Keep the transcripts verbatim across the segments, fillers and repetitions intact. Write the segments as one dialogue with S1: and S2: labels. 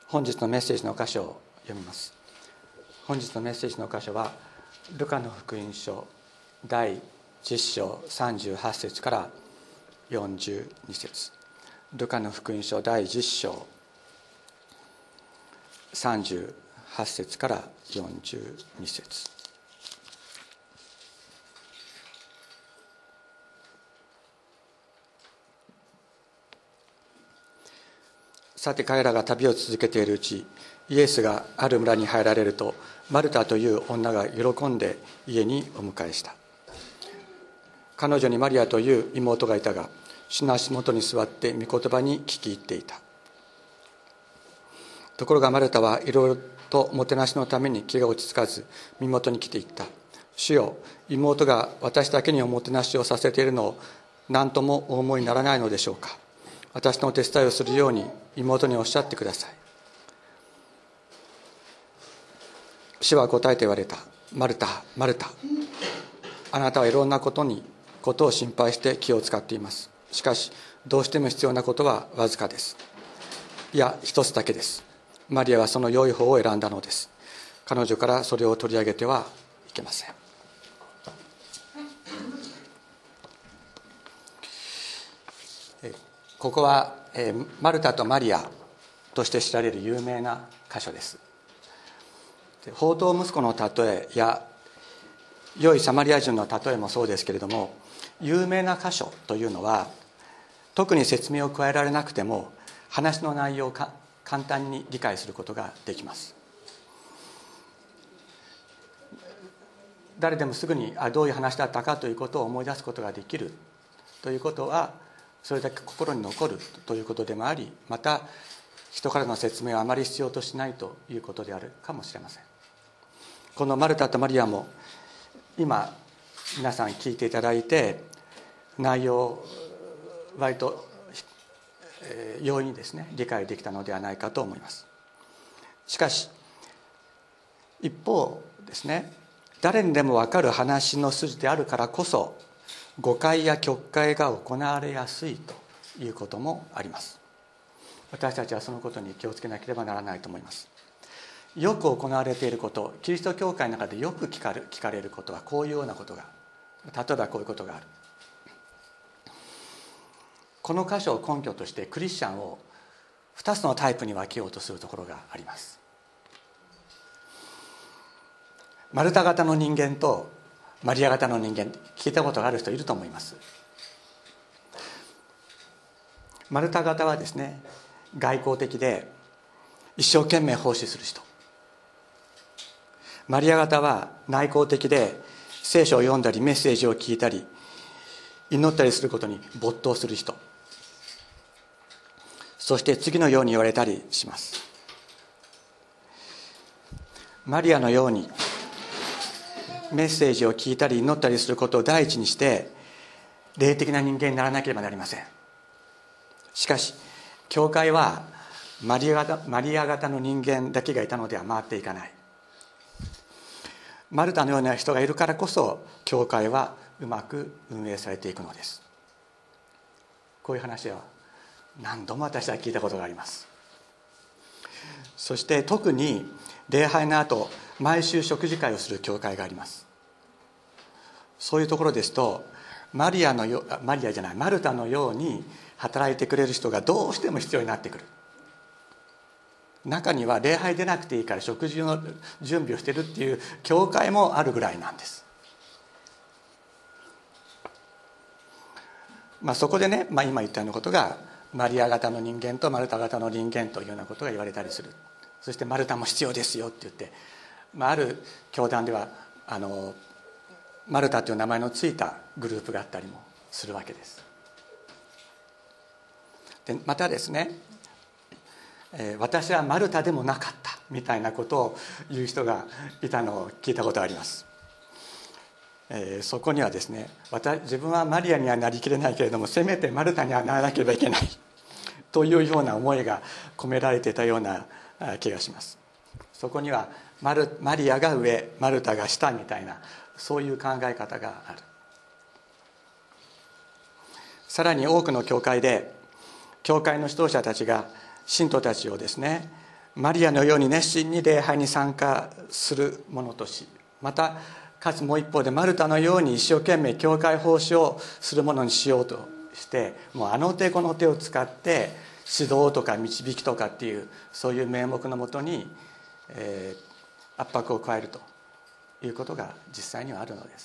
S1: 本日のメッセージの箇所を読みます。本日のメッセージの箇所はルカの福音書だいじゅっ章さんじゅうはち節からよんじゅうに節、ルカの福音書だいじゅっ章さんじゅうはち節からよんじゅうに節。さて彼らが旅を続けているうち、イエスがある村に入られると、マルタという女が喜んで家にお迎えした。彼女にマリアという妹がいたが、主の足元に座って御言葉に聞き入っていた。ところがマルタはいろいろともてなしのために気が落ち着かず、身元に来ていった。主よ、妹が私だけにおもてなしをさせているのを何ともお思いにならないのでしょうか。私のお手伝いをするように妹におっしゃってください。主は答えて言われた。マルタ、マルタ、あなたはいろんなことにことを心配して気を使っています。しかしどうしても必要なことはわずかです。いや、一つだけです。マリアはその良い方を選んだのです。彼女からそれを取り上げてはいけません。ここはマルタとマリアとして知られる有名な箇所です。放蕩息子の例えや良いサマリア人の例えもそうですけれども、有名な箇所というのは特に説明を加えられなくても話の内容をか簡単に理解することができます。誰でもすぐにあどういう話だったかということを思い出すことができるということは、それだけ心に残るということでもあり、また人からの説明をあまり必要としないということであるかもしれません。このマルタとマリアも今皆さん聞いていただいて、内容を割と容易にですね理解できたのではないかと思います。しかし一方ですね、誰にでも分かる話の筋であるからこそ誤解や曲解が行われやすいということもあります。私たちはそのことに気をつけなければならないと思います。よく行われていること、キリスト教会の中でよく聞かれ、聞かれることはこういうようなことが、例えばこういうことがある。この箇所を根拠としてクリスチャンをふたつのタイプに分けようとするところがあります。マルタ型の人間とマリア型の人間、聞いたことがある人いると思います。マルタ型はですね、外交的で一生懸命奉仕する人。マリア型は内向的で聖書を読んだりメッセージを聞いたり祈ったりすることに没頭する人。そして次のように言われたりします。マリアのようにメッセージを聞いたり祈ったりすることを第一にして霊的な人間にならなければなりません。しかし教会はマリア型、マリア型の人間だけがいたのでは回っていかない。マルタのような人がいるからこそ教会はうまく運営されていくのです。こういう話は何度も私は聞いたことがあります。そして特に礼拝の後毎週食事会をする教会があります。そういうところですとマリアのよマリアじゃないマルタのように働いてくれる人がどうしても必要になってくる。中には礼拝出なくていいから食事の準備をしているっていう教会もあるぐらいなんです。まあ、そこでね、まあ、今言ったようなことがマリア型の人間とマルタ型の人間というようなことが言われたりする。そしてマルタも必要ですよって言って、まあ、ある教団ではあのマルタという名前のついたグループがあったりもするわけです。でまたですね、えー、私はマルタでもなかったみたいなことを言う人がいたのを聞いたことがあります。えー、そこにはですね、私自分はマリアにはなりきれないけれどもせめてマルタにはならなければいけないというような思いが込められていたような気がします。そこには マ, ルマリアが上マルタが下みたいなそういう考え方がある。さらに多くの教会で教会の指導者たちが信徒たちをですね、 マリアのように熱心に礼拝に参加するものとし、またかつもう一方でマルタのように一生懸命教会奉仕をするものにしようとして、もうあの手この手を使って指導とか導きとかっていう、そういう名目のもとに、えー、圧迫を加えるということが実際にはあるのです。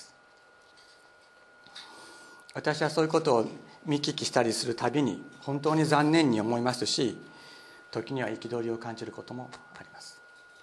S1: 私はそういうことを見聞きしたりするたびに本当に残念に思いますし、時には憤りを感じることもあります。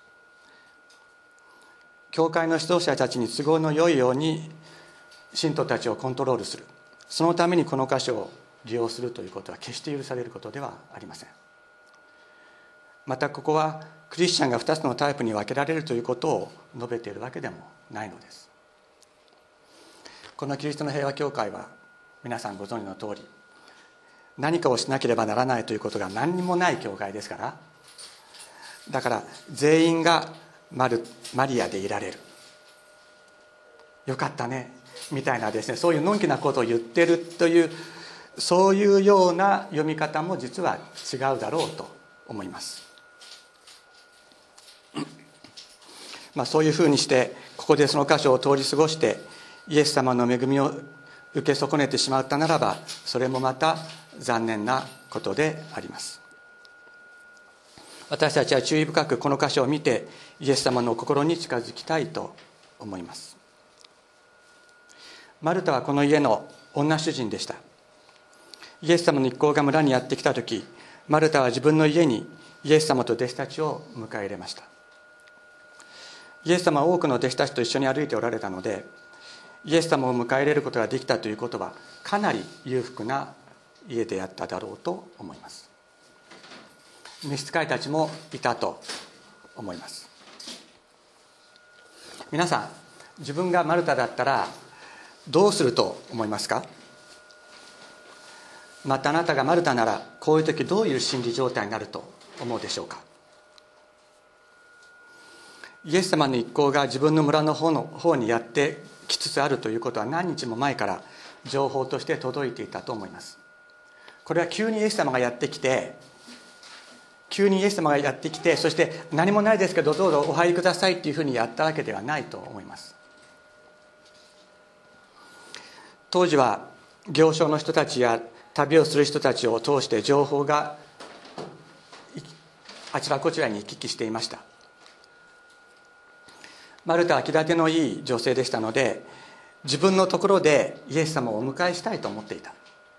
S1: 教会の指導者たちに都合の良いように信徒たちをコントロールする、そのためにこの箇所を利用するということは決して許されることではありません。またここはクリスチャンがふたつのタイプに分けられるということを述べているわけでもないのです。このキリストの平和教会は皆さんご存知の通り、何かをしなければならないということが何にもない教会ですから、だから全員がマルマリアでいられる、よかったねみたいなですね、そういうのんきなことを言ってるという、そういうような読み方も実は違うだろうと思います。まあそういうふうにしてここでその箇所を通り過ごしてイエス様の恵みを受け損ねてしまったならば、それもまた残念なことであります。私たちは注意深くこの箇所を見てイエス様の心に近づきたいと思います。マルタはこの家の女主人でした。イエス様の一行が村にやってきたとき、マルタは自分の家にイエス様と弟子たちを迎え入れました。イエス様は多くの弟子たちと一緒に歩いておられたので、イエス様を迎え入れることができたということはかなり裕福な家であっただろうと思います。召使いたちもいたと思います。皆さん、自分がマルタだったらどうすると思いますか？またあなたがマルタならこういう時どういう心理状態になると思うでしょうか？イエス様の一行が自分の村の方の方にやってきつつあるということは何日も前から情報として届いていたと思います。これは急にイエス様がやってきて急にイエス様がやってきてそして何もないですけどどうぞお入りくださいっていうふうにやったわけではないと思います。当時は行商の人たちや旅をする人たちを通して情報があちらこちらに行き来していました。マルタは気立てのいい女性でしたので、自分のところでイエス様をお迎えしたいと思っていた。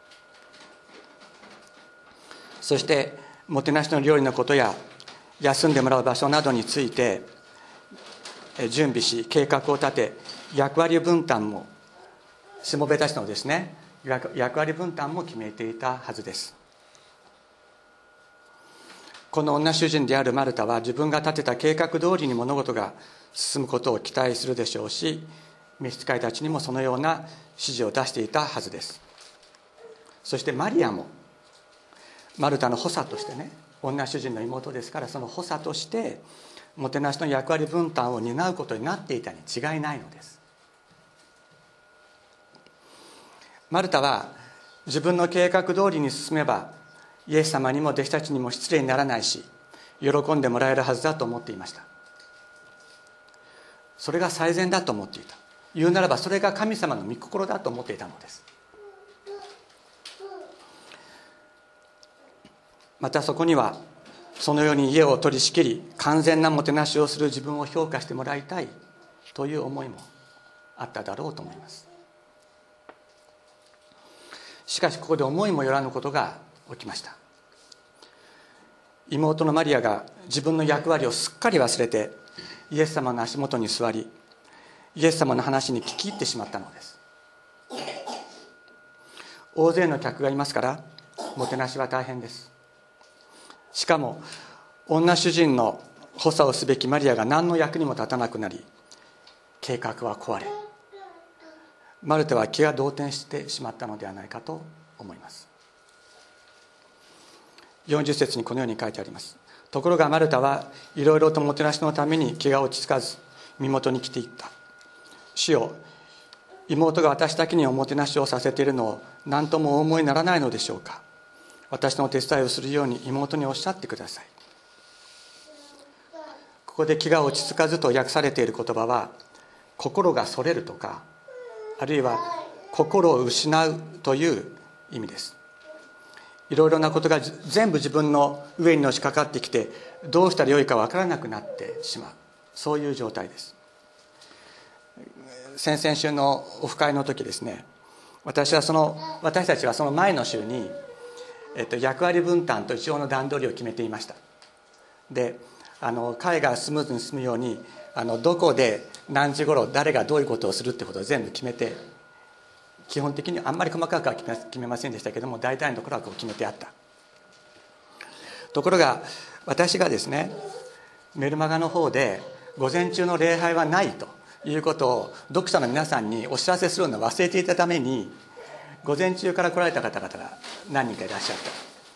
S1: そしてもてなしの料理のことや休んでもらう場所などについて準備し、計画を立て、役割分担もしもべたちのですね役割分担も決めていたはずです。この女主人であるマルタは自分が立てた計画通りに物事が進むことを期待するでしょうし、召使いたちにもそのような指示を出していたはずです。そしてマリアもマルタの補佐としてね、女主人の妹ですから、その補佐としてもてなしの役割分担を担うことになっていたに違いないのです。マルタは自分の計画通りに進めばイエス様にも弟子たちにも失礼にならないし、喜んでもらえるはずだと思っていました。それが最善だと思っていた。言うならばそれが神様の御心だと思っていたのです。またそこにはそのように家を取り仕切り完全なもてなしをする自分を評価してもらいたいという思いもあっただろうと思います。しかしここで思いもよらぬことが起きました。妹のマリアが自分の役割をすっかり忘れてイエス様の足元に座り、イエス様の話に聞き入ってしまったのです。大勢の客がいますからもてなしは大変です。しかも女主人の補佐をすべきマリアが何の役にも立たなくなり、計画は壊れ、マルタは気が動転してしまったのではないかと思います。よんじゅっ節にこのように書いてあります。ところがマルタはいろいろともてなしのために気が落ち着かず身元に来ていった。主よ、妹が私だけにおもてなしをさせているのを何ともお思いにならないのでしょうか。私の手伝いをするように妹におっしゃってください。 ここで気が落ち着かずと訳されている言葉は、心がそれるとか、あるいは心を失うという意味です。いろいろなことが全部自分の上にのしかかってきて、どうしたらよいか分からなくなってしまう、そういう状態です。先々週のオフ会の時ですね、私はその私たちはその前の週に、えっと、役割分担と一応の段取りを決めていました。で、あの会がスムーズに進むように、あのどこで何時頃誰がどういうことをするってことを全部決めて、基本的にあんまり細かくは決め、決めませんでしたけども、大体のところはこう決めてあった。ところが私がですね、メルマガの方で午前中の礼拝はないということを読者の皆さんにお知らせするのを忘れていたために、午前中から来られた方々が何人かいらっしゃった。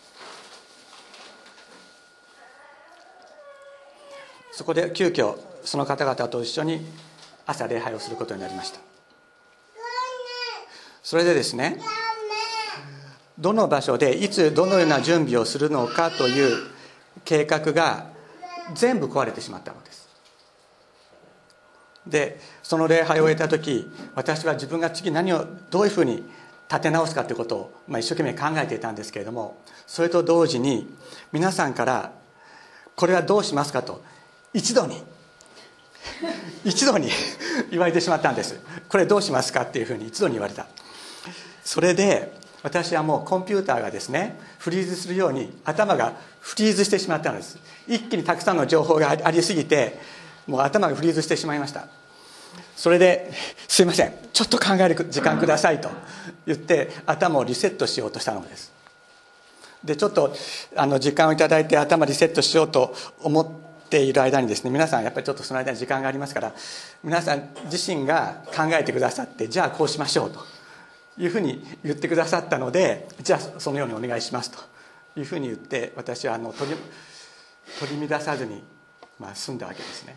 S1: そこで急遽その方々と一緒に朝礼拝をすることになりました。それでですね、どの場所でいつどのような準備をするのかという計画が全部壊れてしまったのです。で、その礼拝を終えた時、私は自分が次何をどういうふうに立て直すかということを、まあ、一生懸命考えていたんですけれども、それと同時に皆さんからこれはどうしますかと一度に一度に言われてしまったんです。これどうしますかっていうふうに一度に言われた。それで私はもうコンピューターがですね、フリーズするように頭がフリーズしてしまったのです。一気にたくさんの情報がありすぎて、もう頭がフリーズしてしまいました。それで、すいません、ちょっと考える時間くださいと言って頭をリセットしようとしたのです。で、ちょっとあの時間をいただいて頭リセットしようと思っている間にですね、皆さんやっぱりちょっとその間に時間がありますから、皆さん自身が考えてくださって、じゃあこうしましょうというふうに言ってくださったので、じゃあそのようにお願いしますというふうに言って、私はあの取り取り乱さずに、まあ、済んだわけですね。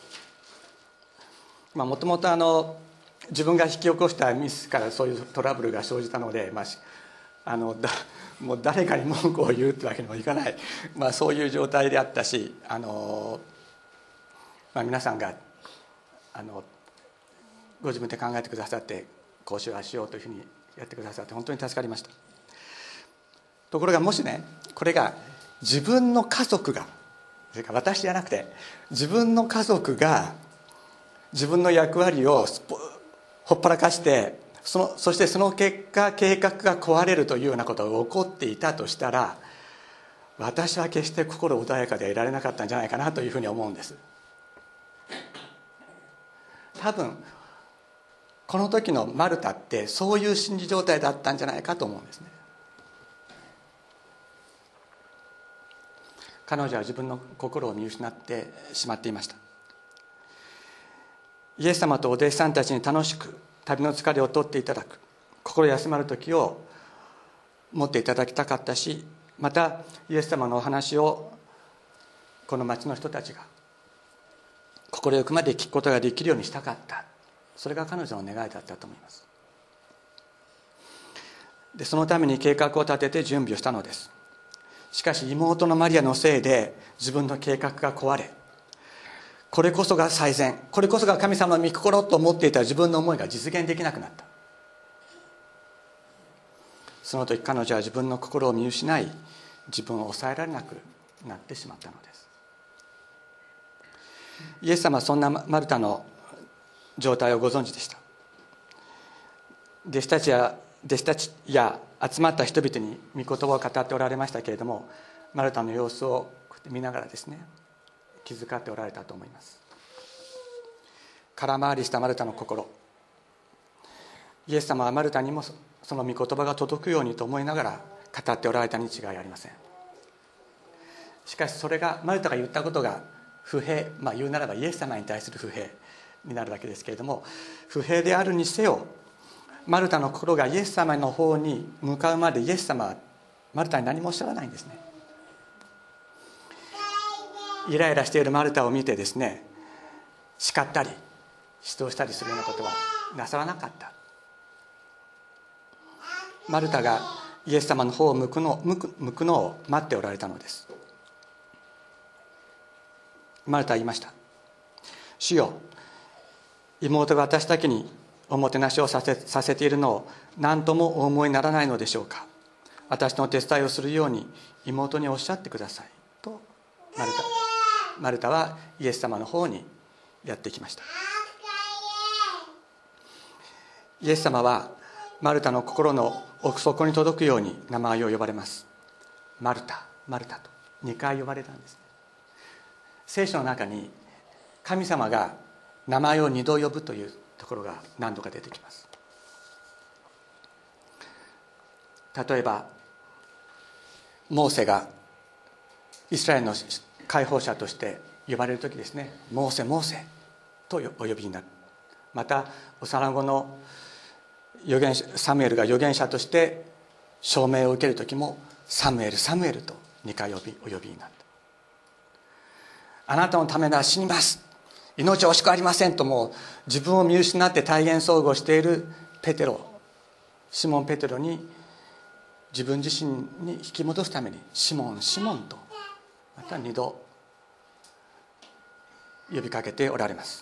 S1: もともと自分が引き起こしたミスからそういうトラブルが生じたので、まあ、あのだもう誰かに文句を言うってわけにもいかない、まあ、そういう状態であったし、あの、まあ、皆さんがあのご自分で考えてくださって、こうしようしようというふうにやってくださって本当に助かりました。ところがもしね、これが自分の家族が、それから私じゃなくて自分の家族が自分の役割をほっぱらかして、そのそしてその結果計画が壊れるというようなことが起こっていたとしたら、私は決して心穏やかでいられなかったんじゃないかなというふうに思うんです。多分この時のマルタってそういう心理状態だったんじゃないかと思うんですね。彼女は自分の心を見失ってしまっていました。イエス様とお弟子さんたちに楽しく旅の疲れを取っていただく、心休まる時を持っていただきたかったし、またイエス様のお話をこの町の人たちが心よくまで聞くことができるようにしたかった。それが彼女の願いだったと思います。で、そのために計画を立てて準備をしたのです。しかし妹のマリアのせいで自分の計画が壊れ、これこそが最善、これこそが神様の御心と思っていた自分の思いが実現できなくなった。その時彼女は自分の心を見失い、自分を抑えられなくなってしまったのです。イエス様はそんなマルタの状態をご存知でした。弟子たちや弟子たちや集まった人々に御言葉を語っておられましたけれども、マルタの様子を見ながらですね、気遣っておられたと思います。空回りしたマルタの心、イエス様はマルタにもその御言葉が届くようにと思いながら語っておられたに違いありません。しかしそれがマルタが言ったことが不平、まあ言うならばイエス様に対する不平になるわけですけれども、不平であるにせよ、マルタの心がイエス様の方に向かうまでイエス様はマルタに何もおっしゃらないんですね。イライラしているマルタを見てですね、叱ったり指導したりするようなことはなさらなかった。マルタがイエス様の方を向くの、向く、向くのを待っておられたのです。 マルタは言いました。主よ、妹が私だけにおもてなしをさせ、させているのを何ともお思いにならないのでしょうか。私の手伝いをするように妹におっしゃってくださいとマルタ、マルタはイエス様の方にやってきました。イエス様はマルタの心の奥底に届くように名前を呼ばれます。マルタ、マルタとにかい呼ばれたんです。聖書の中に神様が名前をにど呼ぶというところが何度か出てきます。例えばモーセがイスラエルの解放者として呼ばれる時ですね、モーセモーセとお呼びになる。また幼子の預言者サムエルが預言者として証明を受ける時もサムエルサムエルとにかいお呼びになった。あなたのためなら死にます、命惜しくありませんと、もう自分を見失って体現相互しているペテロ、シモン・ペテロに自分自身に引き戻すためにシモンシモンとまたにど呼びかけておられます。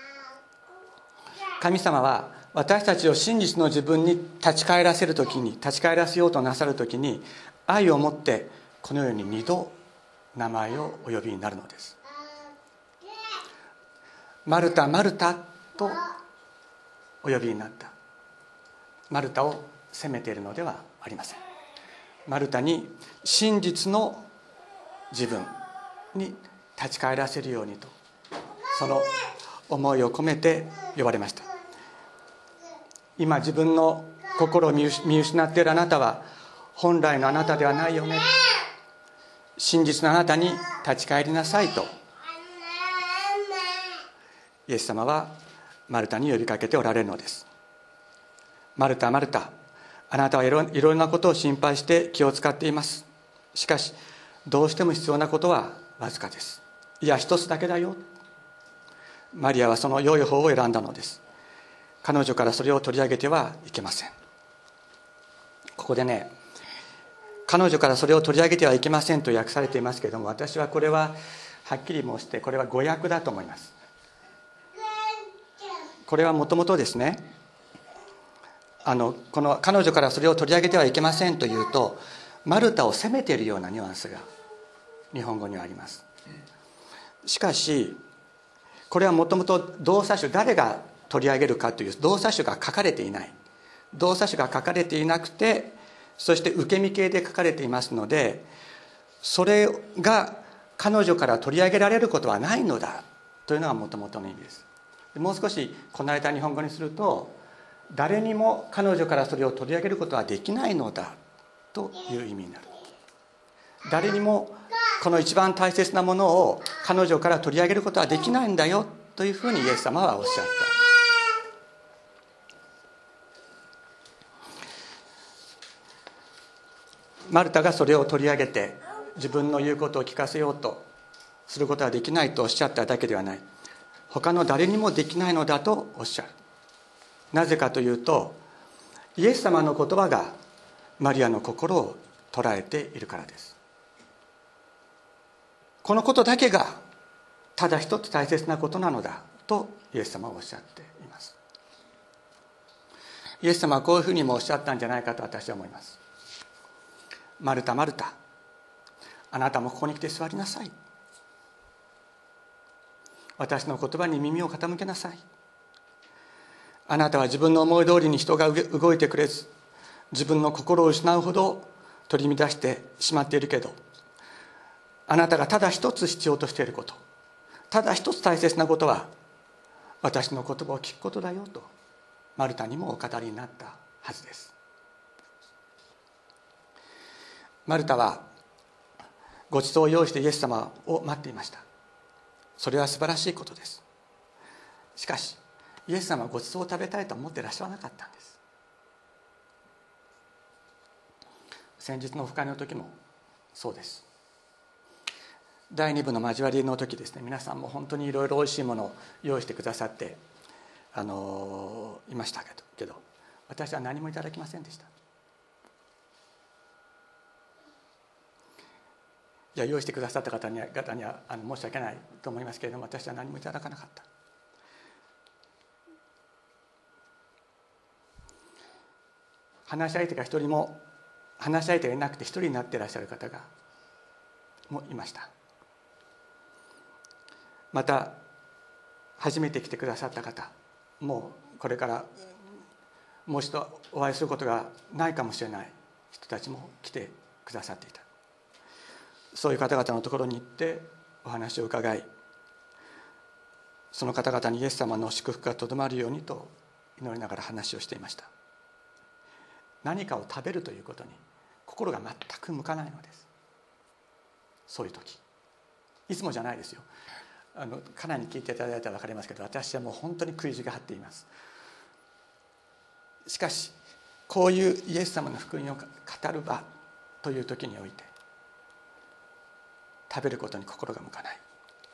S1: 神様は私たちを真実の自分に立ち返らせるときに立ち返らせようとなさるときに愛を持ってこのようににど名前をお呼びになるのです。マルタマルタとお呼びになった。マルタを責めているのではありません。マルタに真実の自分に立ち返らせるようにと、その思いを込めて呼ばれました。今自分の心を見失っているあなたは本来のあなたではないよね、真実のあなたに立ち返りなさいとイエス様はマルタに呼びかけておられるのです。マルタマルタ、あなたはいろいろなことを心配して気を使っています。しかしどうしても必要なことはわずかです。いや一つだけだよ。マリアはその良い方を選んだのです。彼女からそれを取り上げてはいけません。ここでね、彼女からそれを取り上げてはいけませんと訳されていますけれども、私はこれははっきり申してこれは誤訳だと思います。これはもともとですね、あのこの彼女からそれを取り上げてはいけませんというとマルタを責めているようなニュアンスが日本語にはあります。しかしこれはもともと動作種、誰が取り上げるかという動作種が書かれていない、動作種が書かれていなくて、そして受け身形で書かれていますので、それが彼女から取り上げられることはないのだというのがもともとの意味です。もう少しこなれた日本語にすると、誰にも彼女からそれを取り上げることはできないのだという意味になる。誰にもこの一番大切なものを彼女から取り上げることはできないんだよというふうにイエス様はおっしゃった。マルタがそれを取り上げて自分の言うことを聞かせようとすることはできないとおっしゃっただけではない、他の誰にもできないのだとおっしゃる。なぜかというと、イエス様の言葉がマリアの心を捉えているからです。このことだけがただ一つ大切なことなのだとイエス様はおっしゃっています。イエス様はこういうふうにもおっしゃったんじゃないかと私は思います。マルタマルタ、あなたもここに来て座りなさい。私の言葉に耳を傾けなさい。あなたは自分の思い通りに人が動いてくれず、自分の心を失うほど取り乱してしまっているけど、あなたがただ一つ必要としていること、ただ一つ大切なことは私の言葉を聞くことだよとマルタにもお語りになったはずです。マルタはごちそうを用意してイエス様を待っていました。それは素晴らしいことです。しかしイエス様はごちそうを食べたいと思っていらっしゃらなかったんです。先日のオフ会の時もそうです。だいに部の交わりの時ですね、皆さんも本当にいろいろおいしいものを用意してくださってあのいましたけど、けど私は何もいただきませんでした。 いや用意してくださった方には方にはあの申し訳ないと思いますけれども、私は何もいただかなかった。話し相手が一人も話し相手がいなくて一人になっていらっしゃる方がもいました。また初めて来てくださった方、もうこれからもう一度お会いすることがないかもしれない人たちも来てくださっていた。そういう方々のところに行ってお話を伺い、その方々にイエス様の祝福がとどまるようにと祈りながら話をしていました。何かを食べるということに心が全く向かないのです。そういう時、いつもじゃないですよ。あのかなり聞いていただいたら分かりますけど、私はもう本当に食い地が張っています。しかしこういうイエス様の福音を語る場という時において、食べることに心が向かない。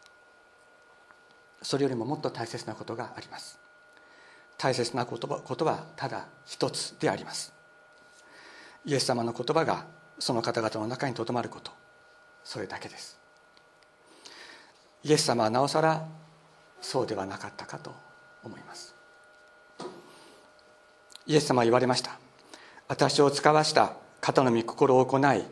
S1: それよりももっと大切なことがあります。大切なことは、ことはただ一つであります。イエス様の言葉がその方々の中にとどまること、それだけです。イエス様はなおさらそうではなかったかと思います。イエス様は言われました。私を使わした方の御心を行い、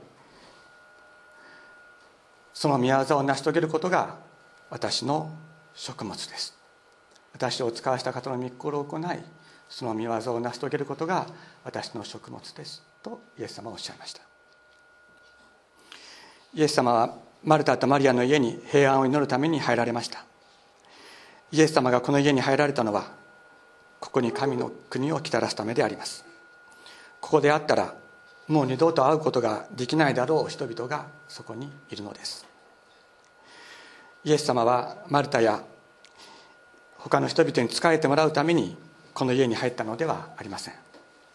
S1: その御業を成し遂げることが私の食物です。私を使わした方の御心を行い、その御業を成し遂げることが私の食物ですとイエス様はおっしゃいました。イエス様はマルタとマリアの家に平安を祈るために入られました。イエス様がこの家に入られたのは、ここに神の国を来たらすためであります。ここであったらもう二度と会うことができないだろう人々がそこにいるのです。イエス様はマルタや他の人々に仕えてもらうためにこの家に入ったのではありません。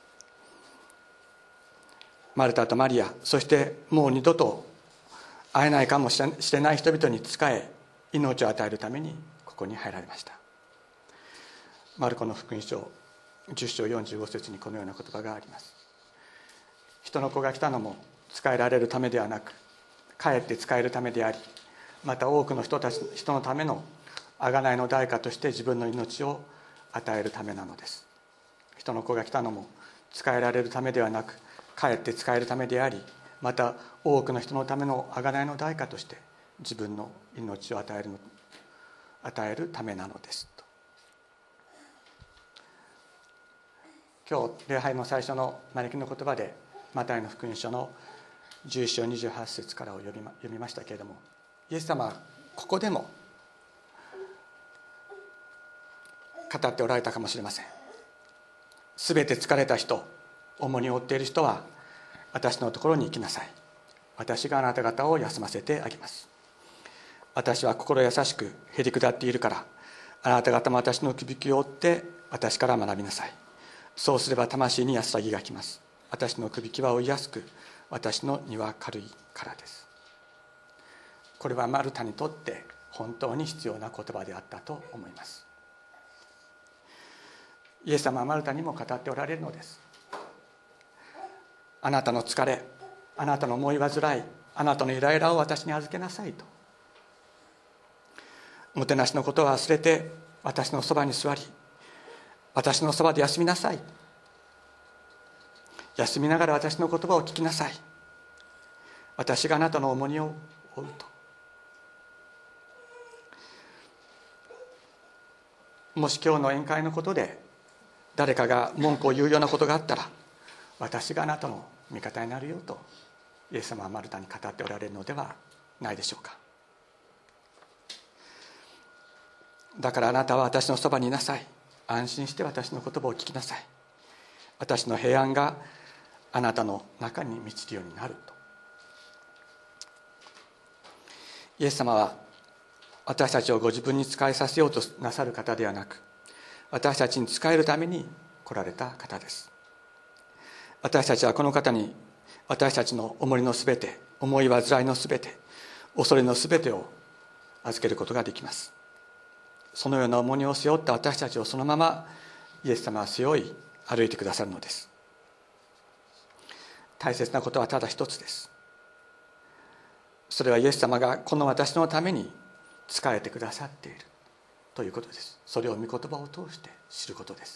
S1: マルタとマリア、そしてもう二度と会えないかもしれない人々に仕え、命を与えるためにここに入られました。マルコの福音書じゅっ章よんじゅうご節にこのような言葉があります。人の子が来たのも仕えられるためではなく、かえって仕えるためであり、また多くの人たち人のための贖いの代価として自分の命を与えるためなのです。人の子が来たのも仕えられるためではなく、かえって仕えるためであり、また多くの人のための贖いの代価として自分の命を与えるの与えるためなのですと。今日礼拝の最初の招きの言葉でマタイの福音書のじゅういち章にじゅうはち節からを読みま、読みましたけれども、イエス様はここでも語っておられたかもしれません。すべて疲れた人、重荷を負っている人は私のところに行きなさい。私があなた方を休ませてあげます。私は心優しくへり下っているから、あなた方も私のくびきを追って私から学びなさい。そうすれば魂に安らぎがきます。私のくびきは追いやすく、私の荷は軽いからです。これはマルタにとって本当に必要な言葉であったと思います。イエス様はマルタにも語っておられるのです。あなたの疲れ、あなたの思い煩い、あなたのイライラを私に預けなさいと。もてなしのことを忘れて私のそばに座り、私のそばで休みなさい。休みながら私の言葉を聞きなさい。私があなたの重荷を負うと。もし今日の宴会のことで誰かが文句を言うようなことがあったら、私があなたの味方になるよとイエス様はマルタに語っておられるのではないでしょうか。だからあなたは私のそばにいなさい。安心して私の言葉を聞きなさい。私の平安があなたの中に満ちるようになると。イエス様は私たちをご自分に仕えさせようとなさる方ではなく、私たちに仕えるために来られた方です。私たちはこの方に私たちの重荷のすべて、思い煩いのすべて、恐れのすべてを預けることができます。そのような重荷を背負った私たちをそのままイエス様は背負い歩いてくださるのです。大切なことはただ一つです。 それはイエス様がこの私のために仕えてくださっているということです。それを御言葉を通して知ることです。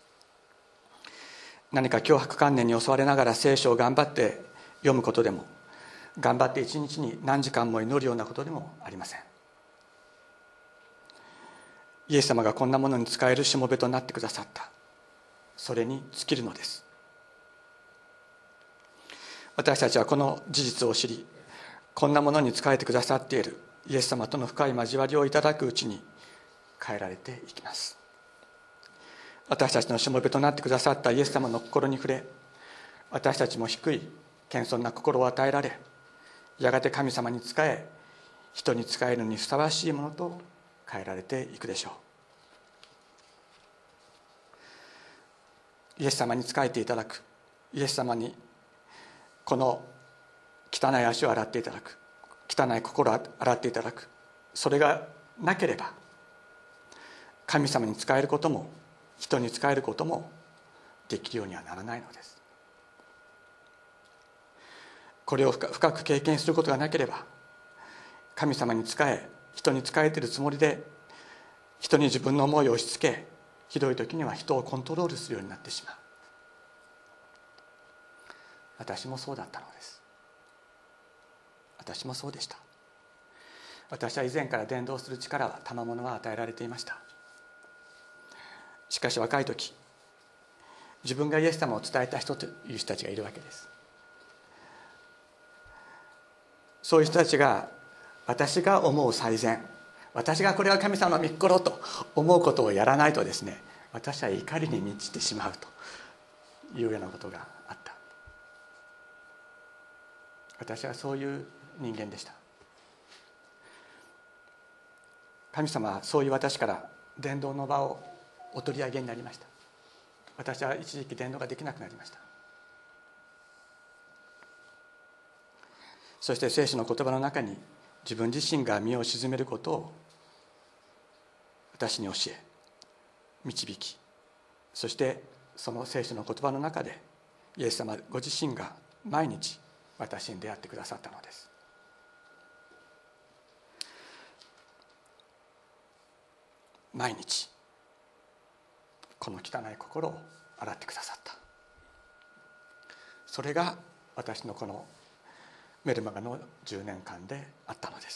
S1: 何か強迫観念に襲われながら聖書を頑張って読むことでも、頑張って一日に何時間も祈るようなことでもありません。イエス様がこんなものに使えるしもべとなってくださった、それに尽きるのです。私たちはこの事実を知り、こんなものに仕えてくださっているイエス様との深い交わりをいただくうちに変えられていきます。私たちのしもべとなってくださったイエス様の心に触れ、私たちも低い謙遜な心を与えられ、やがて神様に仕え、人に仕えるのにふさわしいものと変えられていくでしょう。イエス様に仕えていただく、イエス様にこの汚い足を洗っていただく、汚い心を洗っていただく、それがなければ神様に仕えることも人に仕えることもできるようにはならないのです。これを深く経験することがなければ、神様に仕え人に仕えているつもりで人に自分の思いを押し付け、ひどい時には人をコントロールするようになってしまう。私もそうだったのです。私もそうでした。私は以前から伝道する力は賜物は与えられていました。しかし若い時、自分がイエス様を伝えた人という人たちがいるわけです。そういう人たちが私が思う最善、私がこれは神様の御心と思うことをやらないとですね、私は怒りに満ちてしまうというようなことがあった。私はそういう人間でした。神様はそういう私から伝道の場をお取り上げになりました。私は一時期伝道ができなくなりました。そして聖書の言葉の中に自分自身が身を沈めることを私に教え導き、そしてその聖書の言葉の中でイエス様ご自身が毎日私に出会ってくださったのです。毎日この汚い心を洗ってくださった。それが私のこのメルマガのじゅうねんかんであったのです。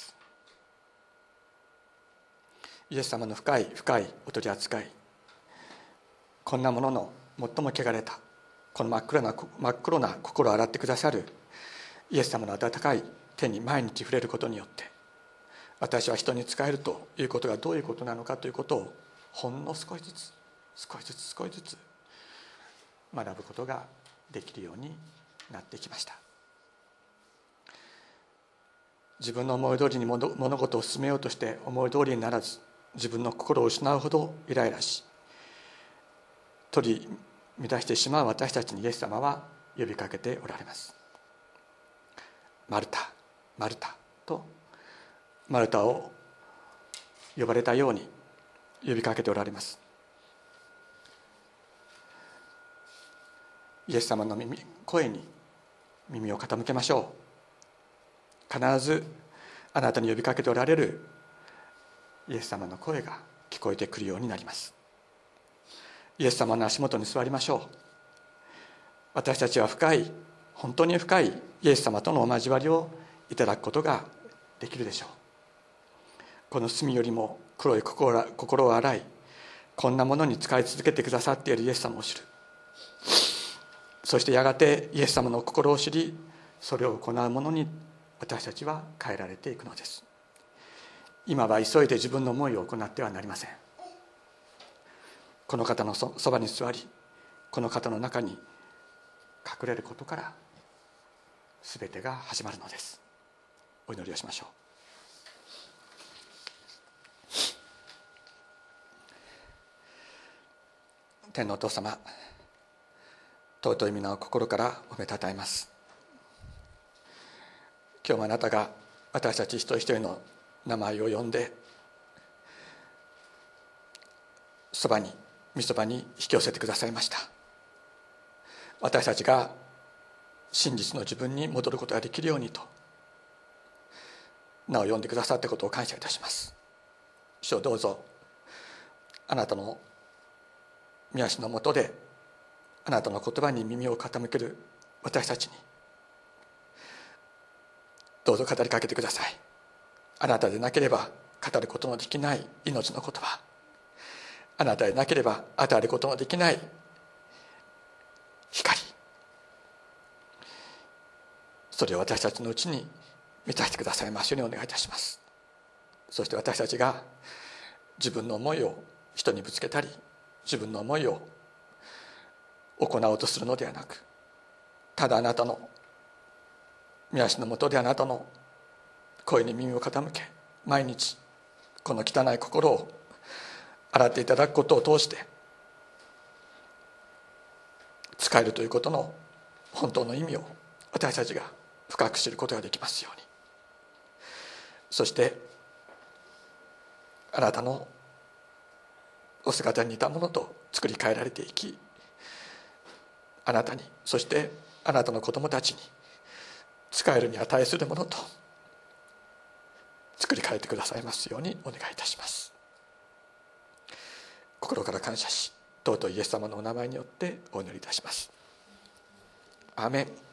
S1: イエス様の深い深いお取り扱い、こんなものの最も汚れたこの真っ黒な真っ黒な心を洗ってくださるイエス様の温かい手に毎日触れることによって、私は人に仕えるということがどういうことなのかということをほんの少しずつ少しずつ少しずつ学ぶことができるようになってきました。自分の思い通りに物事を進めようとして思い通りにならず、自分の心を失うほどイライラし取り乱してしまう私たちにイエス様は呼びかけておられます。マルタ、マルタとマルタを呼ばれたように呼びかけておられます。イエス様の耳声に耳を傾けましょう。必ずあなたに呼びかけておられるイエス様の声が聞こえてくるようになります。イエス様の足元に座りましょう。私たちは深い、本当に深いイエス様とのお交わりをいただくことができるでしょう。この隅よりも黒い心を洗い、こんなものに使い続けてくださっているイエス様を知る。そしてやがてイエス様の心を知り、それを行うものに私たちは変えられていくのです。今は急いで自分の思いを行ってはなりません。この方の そ, そばに座り、この方の中に隠れることから全てが始まるのです。お祈りをしましょう。天のお父様、尊い皆を心から褒めたたえます。今日もあなたが私たち一人一人の名前を呼んで、そばに御そばに引き寄せてくださいました。私たちが真実の自分に戻ることができるようにと、 名を呼んでくださったことを感謝いたします。主をどうぞあなたの御足のもとであなたの言葉に耳を傾ける私たちにどうぞ語りかけてください。あなたでなければ語ることのできない命の言葉、あなたでなければ与えることのできない光、それを私たちのうちに満たしてくださいますようにお願いいたします。そして私たちが自分の思いを人にぶつけたり、自分の思いを行おうとするのではなく、ただあなたの御足のもとであなたの声に耳を傾け、毎日この汚い心を洗っていただくことを通して使えるということの本当の意味を私たちが深く知ることができますように。そしてあなたのお姿に似たものと作り変えられていき、あなたに、そしてあなたの子供たちに使えるに値するものと作り変えてくださいますようにお願いいたします。心から感謝し、尊いイエス様のお名前によってお祈りいたします。アーメン。